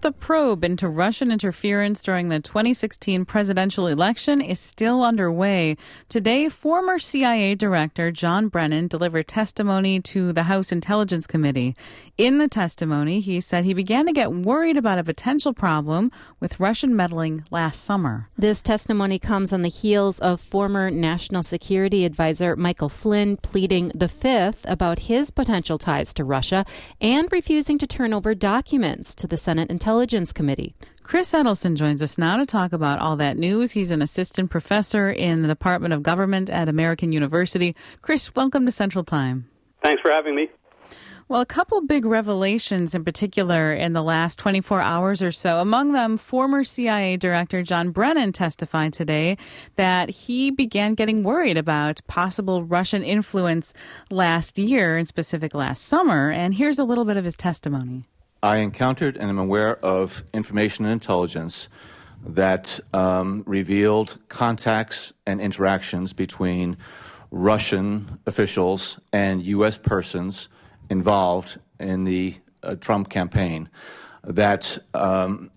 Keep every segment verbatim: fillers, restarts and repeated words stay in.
the probe into Russian interference during the twenty sixteen presidential election is still underway. Today, former C I A Director John Brennan delivered testimony to the House Intelligence Committee. In the testimony, he said he began to get worried about a potential problem with Russian meddling last summer. This testimony comes on the heels of former National Security Advisor Michael Flynn pleading the Fifth about his potential ties to Russia and refusing to turn over documents to the Senate Intelligence Committee. Chris Edelson joins us now to talk about all that news. He's an assistant professor in the Department of Government at American University. Chris, welcome to Central Time. Thanks for having me. Well, a couple big revelations in particular in the last twenty-four hours or so. Among them, former C I A Director John Brennan testified today that he began getting worried about possible Russian influence last year, in specific last summer. And here's a little bit of his testimony. I encountered and am aware of information and intelligence that um, revealed contacts and interactions between Russian officials and U S persons involved in the uh, Trump campaign that um,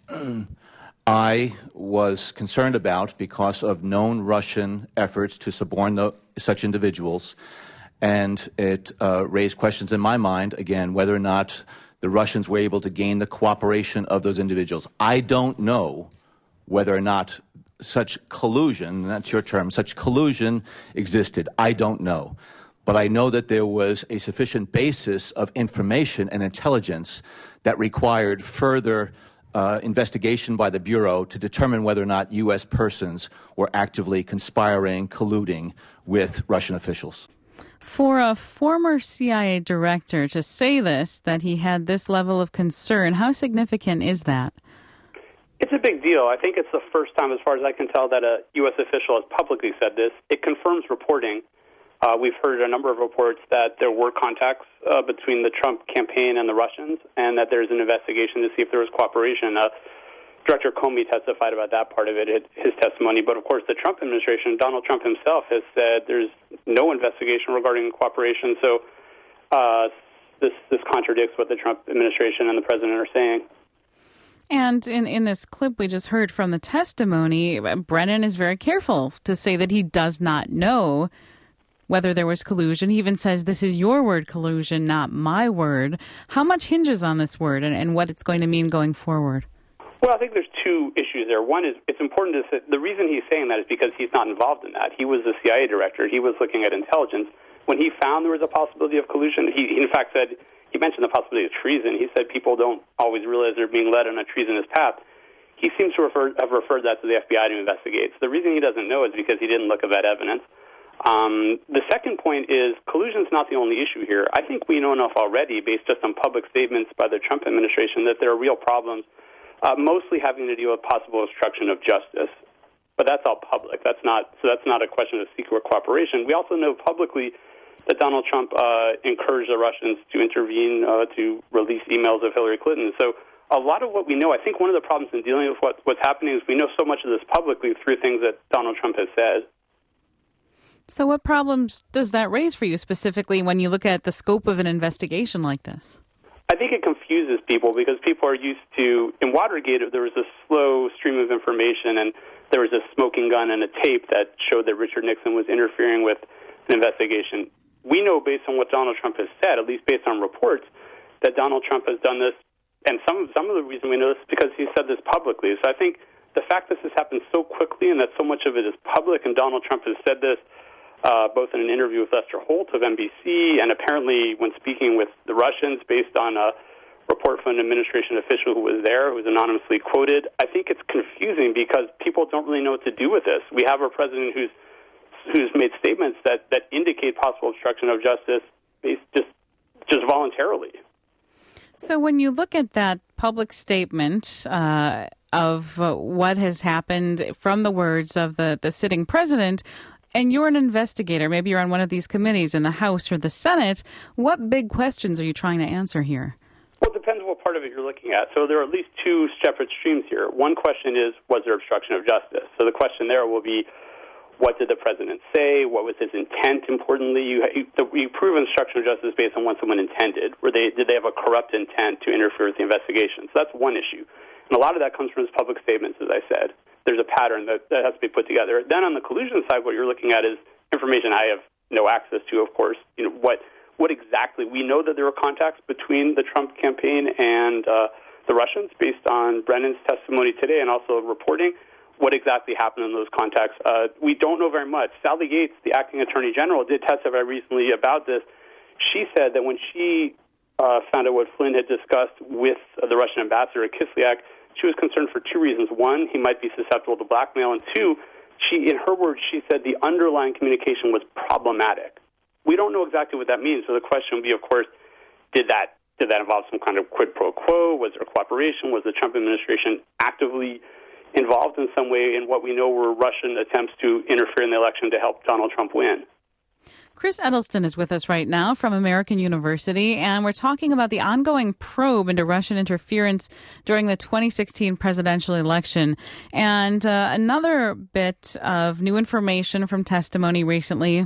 I was concerned about because of known Russian efforts to suborn the, such individuals. And it uh, raised questions in my mind, again, whether or not the Russians were able to gain the cooperation of those individuals. I don't know whether or not such collusion, that's your term, such collusion existed. I don't know. But I know that there was a sufficient basis of information and intelligence that required further uh, investigation by the Bureau to determine whether or not U S persons were actively conspiring, colluding with Russian officials. For a former C I A director to say this, that he had this level of concern, how significant is that? It's a big deal. I think it's the first time, as far as I can tell, that a U S official has publicly said this. It confirms reporting. Uh, we've heard a number of reports that there were contacts uh, between the Trump campaign and the Russians, and that there's an investigation to see if there was cooperation. Uh, Director Comey testified about that part of it, his testimony. But, of course, the Trump administration, Donald Trump himself, has said there's no investigation regarding cooperation. So uh, this, this contradicts what the Trump administration and the president are saying. And in, in this clip we just heard from the testimony, Brennan is very careful to say that he does not know whether there was collusion. He even says, this is your word, collusion, not my word. How much hinges on this word and, and what it's going to mean going forward? Well, I think there's two issues there. One is it's important to say the reason he's saying that is because he's not involved in that. He was the C I A director. He was looking at intelligence. When he found there was a possibility of collusion, he, he in fact said, he mentioned the possibility of treason. He said people don't always realize they're being led on a treasonous path. He seems to refer, have referred that to the F B I to investigate. So the reason he doesn't know is because he didn't look at that evidence. Um, the second point is collusion is not the only issue here. I think we know enough already, based just on public statements by the Trump administration, that there are real problems, uh, mostly having to deal with possible obstruction of justice. But that's all public. That's not so. That's not a question of secret cooperation. We also know publicly that Donald Trump uh, encouraged the Russians to intervene uh, to release emails of Hillary Clinton. So a lot of what we know, I think one of the problems in dealing with what, what's happening is we know so much of this publicly through things that Donald Trump has said. So what problems does that raise for you specifically when you look at the scope of an investigation like this? I think it confuses people because people are used to, in Watergate, there was a slow stream of information and there was a smoking gun and a tape that showed that Richard Nixon was interfering with an investigation. We know based on what Donald Trump has said, at least based on reports, that Donald Trump has done this, and some, some of the reason we know this is because he said this publicly. So I think the fact that this happened so quickly and that so much of it is public and Donald Trump has said this, Uh, both in an interview with Lester Holt of N B C and apparently when speaking with the Russians based on a report from an administration official who was there, who was anonymously quoted. I think it's confusing because people don't really know what to do with this. We have a president who's who's made statements that, that indicate possible obstruction of justice based just just voluntarily. So when you look at that public statement uh, of uh, what has happened from the words of the, the sitting president, and you're an investigator, maybe you're on one of these committees in the House or the Senate, what big questions are you trying to answer here? Well, it depends what part of it you're looking at. So there are at least two separate streams here. One question is, was there obstruction of justice? So the question there will be, what did the president say? What was his intent, importantly? You, you, you prove obstruction of justice based on what someone intended. Were they, did they have a corrupt intent to interfere with the investigation? So that's one issue. And a lot of that comes from his public statements, as I said. There's a pattern that, that has to be put together. Then on the collusion side, what you're looking at is information I have no access to, of course. You know, what what exactly? We know that there were contacts between the Trump campaign and uh, the Russians based on Brennan's testimony today and also reporting. What exactly happened in those contacts? Uh, we don't know very much. Sally Yates, the acting attorney general, did testify recently about this. She said that when she uh, found out what Flynn had discussed with uh, the Russian ambassador at Kislyak, she was concerned for two reasons. One, he might be susceptible to blackmail, and two, she, in her words, she said the underlying communication was problematic. We don't know exactly what that means, so the question would be, of course, did that did that involve some kind of quid pro quo? Was there cooperation? Was the Trump administration actively involved in some way in what we know were Russian attempts to interfere in the election to help Donald Trump win? Chris Edelston is with us right now from American University, and we're talking about the ongoing probe into Russian interference during the twenty sixteen presidential election. And uh, another bit of new information from testimony recently.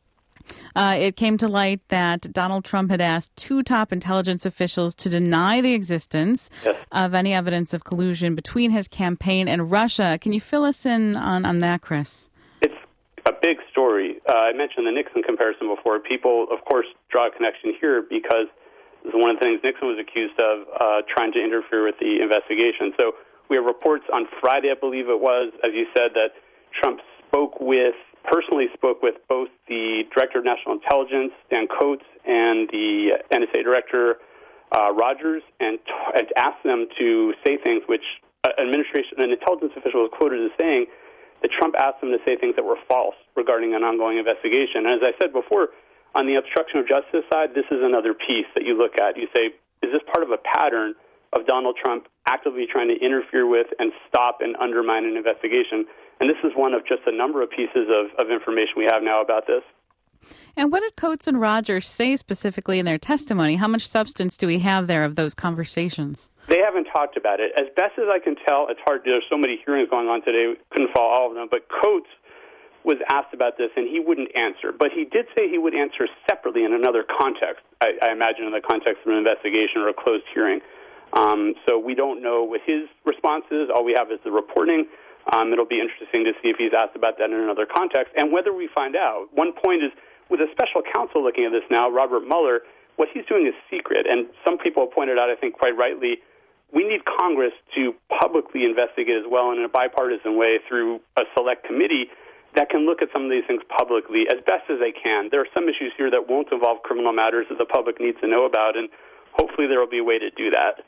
Uh, it came to light that Donald Trump had asked two top intelligence officials to deny the existence yes. of any evidence of collusion between his campaign and Russia. Can you fill us in on, on that, Chris? It's a big story. Uh, I mentioned the Nixon comparison before. People, of course, draw a connection here because this is one of the things Nixon was accused of, uh, trying to interfere with the investigation. So we have reports on Friday, I believe it was, as you said, that Trump spoke with personally spoke with both the Director of National Intelligence, Dan Coats, and the N S A Director, uh, Rogers, and, t- and asked them to say things which uh, administration, an intelligence official was quoted as saying that Trump asked them to say things that were false regarding an ongoing investigation. And as I said before, on the obstruction of justice side, this is another piece that you look at. You say, is this part of a pattern of Donald Trump actively trying to interfere with and stop and undermine an investigation? And this is one of just a number of pieces of, of information we have now about this. And what did Coats and Rogers say specifically in their testimony? How much substance do we have there of those conversations? They haven't talked about it. As best as I can tell, it's hard. There's so many hearings going on today, we couldn't follow all of them. But Coats was asked about this, and he wouldn't answer. But he did say he would answer separately in another context, I, I imagine in the context of an investigation or a closed hearing. Um, so we don't know what his response is. All we have is the reporting. Um, it'll be interesting to see if he's asked about that in another context. And whether we find out, one point is, with a special counsel looking at this now, Robert Mueller, what he's doing is secret. And some people have pointed out, I think quite rightly, we need Congress to publicly investigate as well in a bipartisan way through a select committee that can look at some of these things publicly as best as they can. There are some issues here that won't involve criminal matters that the public needs to know about, and hopefully there will be a way to do that.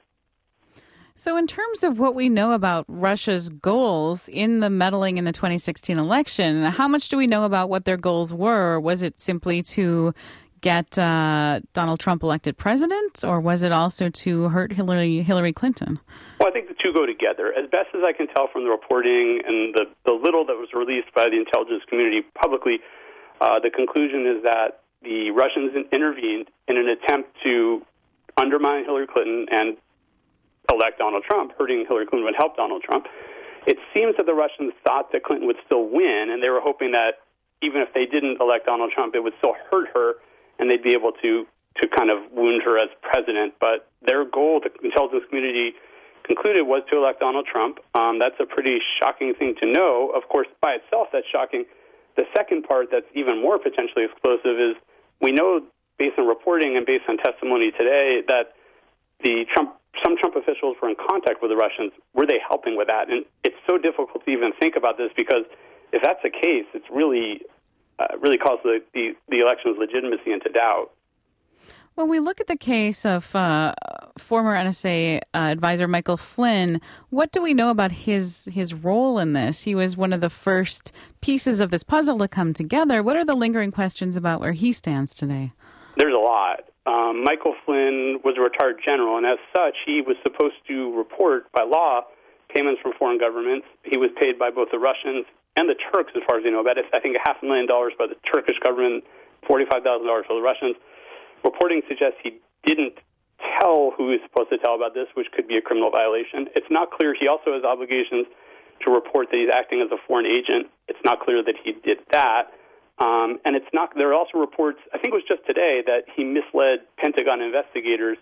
So in terms of what we know about Russia's goals in the meddling in the twenty sixteen election, how much do we know about what their goals were? Was it simply to get uh, Donald Trump elected president, or was it also to hurt Hillary Hillary Clinton? Well, I think the two go together. As best as I can tell from the reporting and the, the little that was released by the intelligence community publicly, uh, the conclusion is that the Russians intervened in an attempt to undermine Hillary Clinton and elect Donald Trump. Hurting Hillary Clinton would help Donald Trump. It seems that the Russians thought that Clinton would still win, and they were hoping that even if they didn't elect Donald Trump, it would still hurt her, and they'd be able to, to kind of wound her as president. But their goal, the intelligence community concluded, was to elect Donald Trump. Um, that's a pretty shocking thing to know. Of course, by itself, that's shocking. The second part that's even more potentially explosive is we know, based on reporting and based on testimony today, that the Trump some Trump officials were in contact with the Russians. Were they helping with that? And it's so difficult to even think about this because if that's the case, it's really uh, really calls the, the, the election's legitimacy into doubt. When we look at the case of uh, former N S A uh, advisor Michael Flynn, what do we know about his his role in this? He was one of the first pieces of this puzzle to come together. What are the lingering questions about where he stands today? There's a lot. Um, Michael Flynn was a retired general, and as such, he was supposed to report by law payments from foreign governments. He was paid by both the Russians and the Turks, as far as we know about it. I think a half a million dollars by the Turkish government, forty-five thousand dollars for the Russians. Reporting suggests he didn't tell who he was supposed to tell about this, which could be a criminal violation. It's not clear. He also has obligations to report that he's acting as a foreign agent. It's not clear that he did that. Um, and it's not. There are also reports, I think it was just today, that he misled Pentagon investigators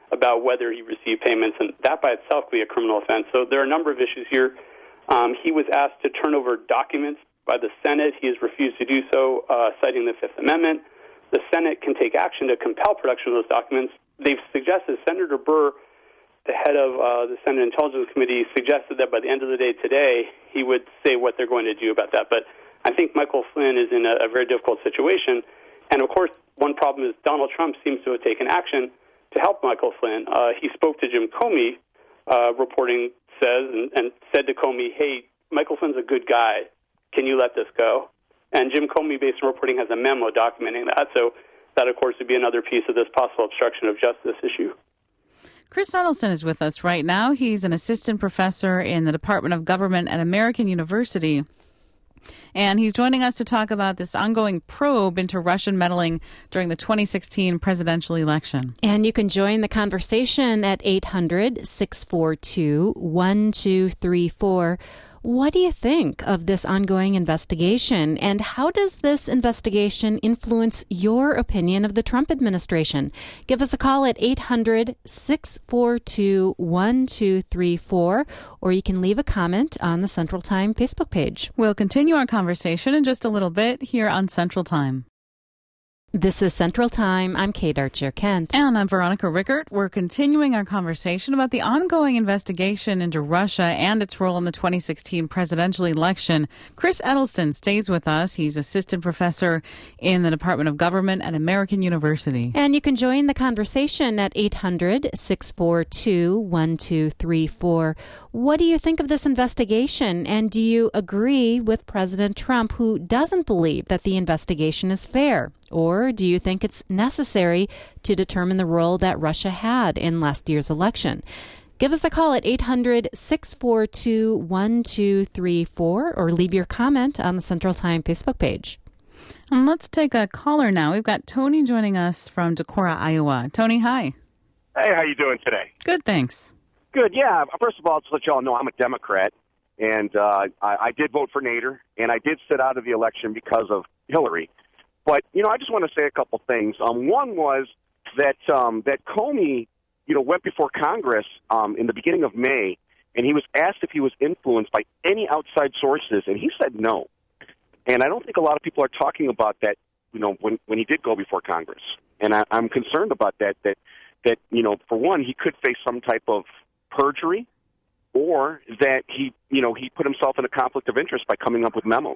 about whether he received payments, and that by itself could be a criminal offense. So there are a number of issues here. Um, he was asked to turn over documents by the Senate. He has refused to do so, uh, citing the Fifth Amendment. The Senate can take action to compel production of those documents. They've suggested, Senator Burr, the head of uh, the Senate Intelligence Committee, suggested that by the end of the day today, he would say what they're going to do about that. But I think Michael Flynn is in a, a very difficult situation. And, of course, one problem is Donald Trump seems to have taken action to help Michael Flynn. Uh, he spoke to Jim Comey, uh, reporting says, and, and said to Comey, hey, Michael Flynn's a good guy. Can you let this go? And Jim Comey, based on reporting, has a memo documenting that. So that, of course, would be another piece of this possible obstruction of justice issue. Chris Edelson is with us right now. He's an assistant professor in the Department of Government at American University. And he's joining us to talk about this ongoing probe into Russian meddling during the twenty sixteen presidential election. And you can join the conversation at eight hundred, six four two, one two three four. What do you think of this ongoing investigation, and how does this investigation influence your opinion of the Trump administration? Give us a call at eight hundred, six four two, one two three four, or you can leave a comment on the Central Time Facebook page. We'll continue our conversation in just a little bit here on Central Time. This is Central Time. I'm Kate Archer-Kent. And I'm Veronica Rickert. We're continuing our conversation about the ongoing investigation into Russia and its role in the twenty sixteen presidential election. Chris Edelson stays with us. He's assistant professor in the Department of Government at American University. And you can join the conversation at eight hundred, six four two, one two three four. What do you think of this investigation? And do you agree with President Trump, who doesn't believe that the investigation is fair? Or do you think it's necessary to determine the role that Russia had in last year's election? Give us a call at eight hundred, six four two, one two three four or leave your comment on the Central Time Facebook page. And let's take a caller now. We've got Tony joining us from Decorah, Iowa. Tony, hi. Hey, how you doing today? Good, thanks. Good, yeah. First of all, to let you all know, I'm a Democrat, and uh, I, I did vote for Nader, and I did sit out of the election because of Hillary. But, you know, I just want to say a couple things. Um, one was that um, that Comey, you know, went before Congress um, in the beginning of May, and he was asked if he was influenced by any outside sources, and he said no. And I don't think a lot of people are talking about that, you know, when, when he did go before Congress. And I, I'm concerned about that, that, that, you know, for one, he could face some type of perjury, or that he, you know, he put himself in a conflict of interest by coming up with memos.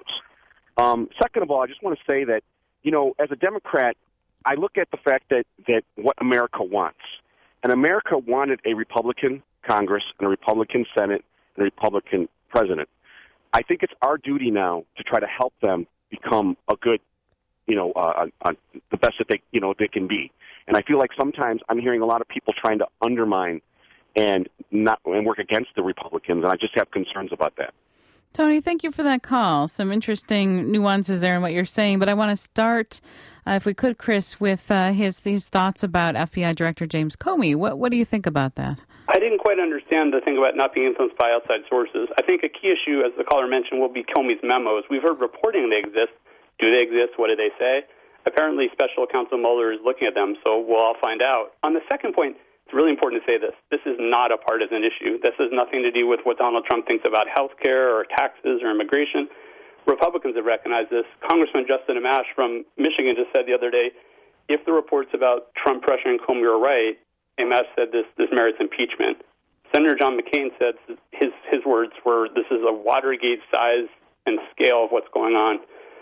Um, second of all, I just want to say that, you know, as a Democrat, I look at the fact that, that what America wants. And America wanted a Republican Congress and a Republican Senate and a Republican president. I think it's our duty now to try to help them become a good, you know, uh, uh, the best that they, you know, they can be. And I feel like sometimes I'm hearing a lot of people trying to undermine and not and work against the Republicans, and I just have concerns about that. Tony, thank you for that call. Some interesting nuances there in what you're saying, but I want to start, uh, if we could, Chris, with uh, his these thoughts about F B I Director James Comey. What what do you think about that? I didn't quite understand the thing about not being influenced by outside sources. I think a key issue, as the caller mentioned, will be Comey's memos. We've heard reporting they exist. Do they exist? What do they say? Apparently, Special Counsel Mueller is looking at them, so we'll all find out. On the second point, it's really important to say this. This is not a partisan issue. This has nothing to do with what Donald Trump thinks about health care or taxes or immigration. Republicans have recognized this. Congressman Justin Amash from Michigan just said the other day, if the reports about Trump pressuring Comey are right, Amash said this, this merits impeachment. Senator John McCain said his, his words were, this is a Watergate size and scale of what's going on.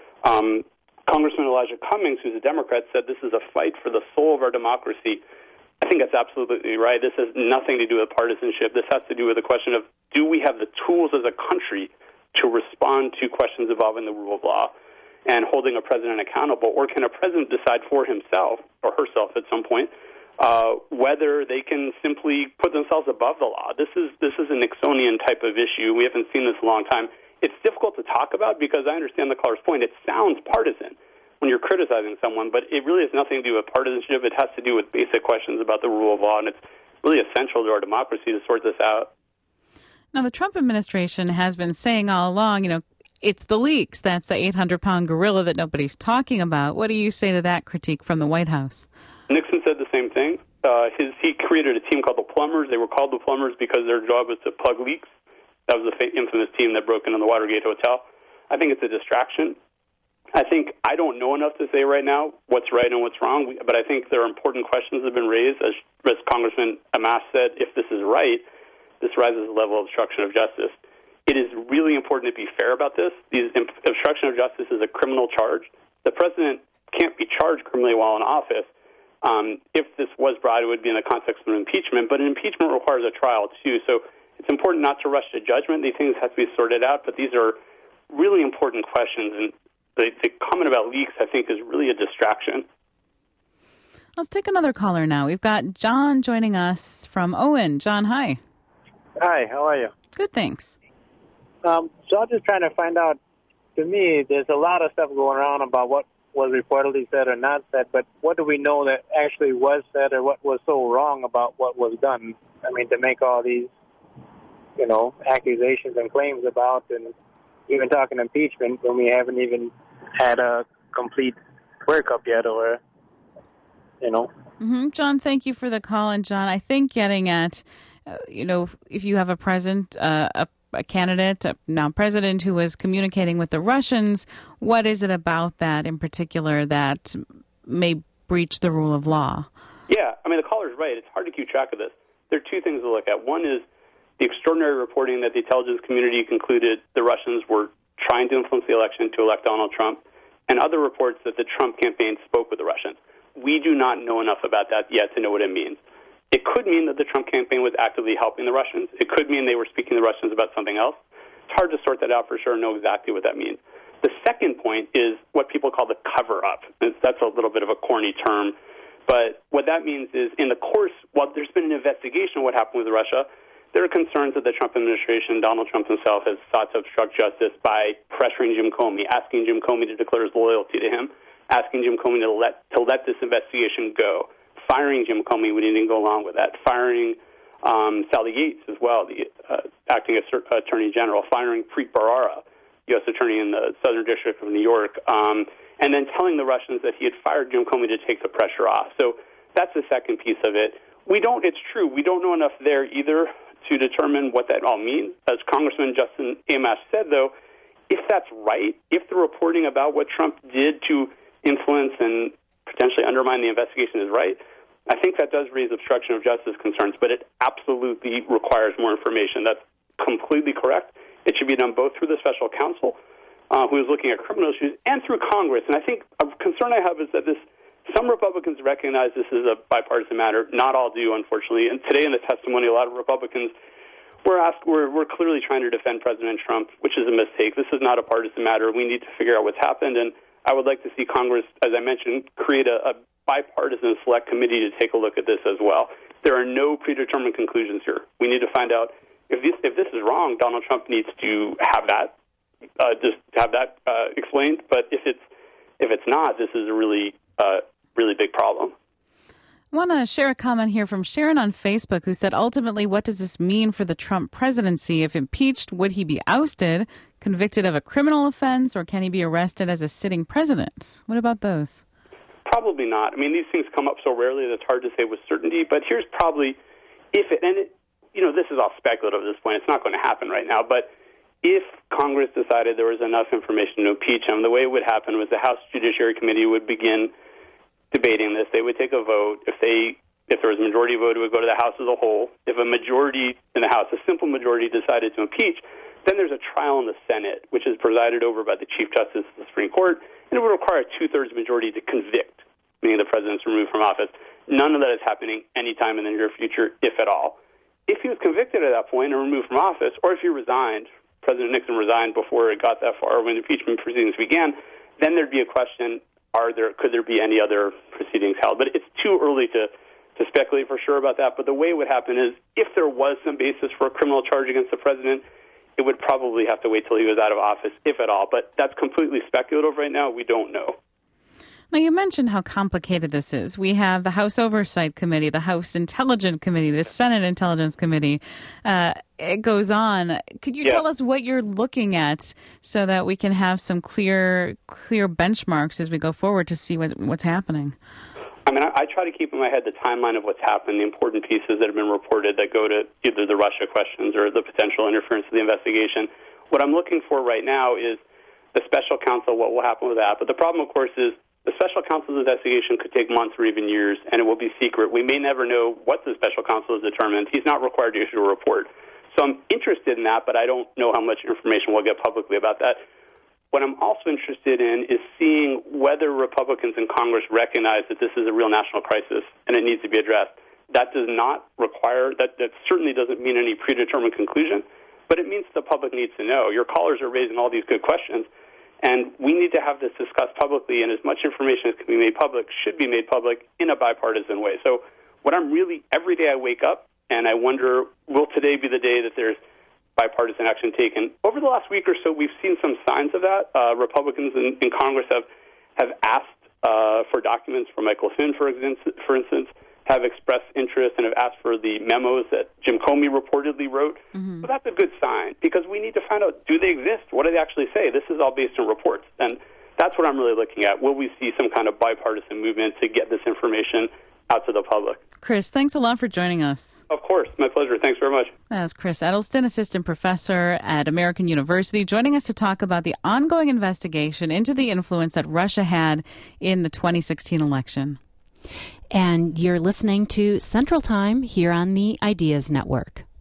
Um, Congressman Elijah Cummings, who's a Democrat, said this is a fight for the soul of our democracy. I think that's absolutely right. This has nothing to do with partisanship. This has to do with the question of, do we have the tools as a country to respond to questions involving the rule of law and holding a president accountable, or can a president decide for himself or herself at some point uh, whether they can simply put themselves above the law? This is this is a Nixonian type of issue. We haven't seen this in a long time. It's difficult to talk about because I understand the caller's point. It sounds partisan when you're criticizing someone, but it really has nothing to do with partisanship. It has to do with basic questions about the rule of law, and it's really essential to our democracy to sort this out. Now, the Trump administration has been saying all along, you know, it's the leaks. That's the eight hundred pound gorilla that nobody's talking about. What do you say to that critique from the White House? Nixon said the same thing. Uh, his, he created a team called the Plumbers. They were called the Plumbers because their job was to plug leaks. That was the infamous team that broke into the Watergate Hotel. I think it's a distraction. I think I don't know enough to say right now what's right and what's wrong, but I think there are important questions that have been raised. As, as Congressman Amash said, if this is right, this rises the level of obstruction of justice. It is really important to be fair about this. The obstruction of justice is a criminal charge. The president can't be charged criminally while in office. Um, if this was brought, it would be in the context of an impeachment, but an impeachment requires a trial, too. So it's important not to rush to judgment. These things have to be sorted out, but these are really important questions, and the, the comment about leaks, I think, is really a distraction. Let's take another caller now. We've got John joining us from Owen. John, hi. Hi, how are you? Good, thanks. Um, so I'm just trying to find out, to me, there's a lot of stuff going around about what was reportedly said or not said, but what do we know that actually was said or what was so wrong about what was done? I mean, to make all these, you know, accusations and claims about, and even talking impeachment when we haven't even had a complete workup yet, or, you know. Mm-hmm. John, thank you for the call. And John, I think getting at, uh, you know, if you have a president, uh, a a candidate, a now president, who was communicating with the Russians, what is it about that in particular that may breach the rule of law? Yeah, I mean, the caller's right. It's hard to keep track of this. There are two things to look at. One is the extraordinary reporting that the intelligence community concluded the Russians were trying to influence the election to elect Donald Trump, and other reports that the Trump campaign spoke with the Russians. We do not know enough about that yet to know what it means. It could mean that the Trump campaign was actively helping the Russians. It could mean they were speaking to the Russians about something else. It's hard to sort that out for sure and know exactly what that means. The second point is what people call the cover-up. That's a little bit of a corny term. But what that means is in the course, while there's been an investigation of what happened with Russia, there are concerns that the Trump administration, Donald Trump himself, has sought to obstruct justice by pressuring Jim Comey, asking Jim Comey to declare his loyalty to him, asking Jim Comey to let to let this investigation go, firing Jim Comey when he didn't go along with that, firing um, Sally Yates as well, the uh, acting attorney general, firing Preet Bharara, U S attorney in the Southern District of New York, um, and then telling the Russians that he had fired Jim Comey to take the pressure off. So that's the second piece of it. We don't, it's true, we don't know enough there either to determine what that all means. As Congressman Justin Amash said, though, if that's right, if the reporting about what Trump did to influence and potentially undermine the investigation is right, I think that does raise obstruction of justice concerns, but it absolutely requires more information. That's completely correct. It should be done both through the special counsel, uh, who is looking at criminal issues, and through Congress. And I think a concern I have is that this some Republicans recognize this is a bipartisan matter. Not all do, unfortunately. And today in the testimony, a lot of Republicans were asked, we're, we're clearly trying to defend President Trump, which is a mistake. This is not a partisan matter. We need to figure out what's happened, and I would like to see Congress, as I mentioned, create a, a bipartisan select committee to take a look at this as well. There are no predetermined conclusions here. We need to find out if this if this is wrong. Donald Trump needs to have that uh, just have that uh, explained. But if it's if it's not, this is a really uh, really big problem. I want to share a comment here from Sharon on Facebook, who said, ultimately, what does this mean for the Trump presidency? If impeached, would he be ousted, convicted of a criminal offense, or can he be arrested as a sitting president? What about those? Probably not. I mean, these things come up so rarely that it's hard to say with certainty, but here's probably, if it, and it, you know, this is all speculative at this point. It's not going to happen right now, but if Congress decided there was enough information to impeach him, the way it would happen was the House Judiciary Committee would begin debating this. They would take a vote. If they, if there was a majority vote, it would go to the House as a whole. If a majority in the House, a simple majority, decided to impeach, then there's a trial in the Senate, which is presided over by the Chief Justice of the Supreme Court, and it would require a two-thirds majority to convict, meaning the president's removed from office. None of that is happening anytime in the near future, if at all. If he was convicted at that point and removed from office, or if he resigned, President Nixon resigned before it got that far when impeachment proceedings began, then there'd be a question, are there, could there be any other proceedings held? But it's too early to, to speculate for sure about that. But the way it would happen is if there was some basis for a criminal charge against the president, it would probably have to wait till he was out of office, if at all. But that's completely speculative right now. We don't know. Now, you mentioned how complicated this is. We have the House Oversight Committee, the House Intelligence Committee, the Senate Intelligence Committee. Uh, it goes on. Could you yeah. tell us what you're looking at so that we can have some clear clear benchmarks as we go forward to see what, what's happening? I mean, I, I try to keep in my head the timeline of what's happened, the important pieces that have been reported that go to either the Russia questions or the potential interference of the investigation. What I'm looking for right now is the special counsel, what will happen with that. But the problem, of course, is the special counsel's investigation could take months or even years, and it will be secret. We may never know what the special counsel has determined. He's not required to issue a report. So I'm interested in that, but I don't know how much information we'll get publicly about that. What I'm also interested in is seeing whether Republicans in Congress recognize that this is a real national crisis and it needs to be addressed. That does not require, that, that certainly doesn't mean any predetermined conclusion, but it means the public needs to know. Your callers are raising all these good questions, and we need to have this discussed publicly, and as much information as can be made public should be made public in a bipartisan way. So what I'm really, every day I wake up and I wonder, will today be the day that there's bipartisan action taken? Over the last week or so, we've seen some signs of that. Uh, Republicans in, in Congress have have asked uh, for documents from Michael Flynn, for instance, for instance, have expressed interest and have asked for the memos that Jim Comey reportedly wrote. Mm-hmm. So that's a good sign, because we need to find out, do they exist? What do they actually say? This is all based on reports, and that's what I'm really looking at. Will we see some kind of bipartisan movement to get this information out to the public? Chris, thanks a lot for joining us. Of course. My pleasure. Thanks very much. That's Chris Edelston, assistant professor at American University, joining us to talk about the ongoing investigation into the influence that Russia had in the twenty sixteen election. And you're listening to Central Time here on the Ideas Network.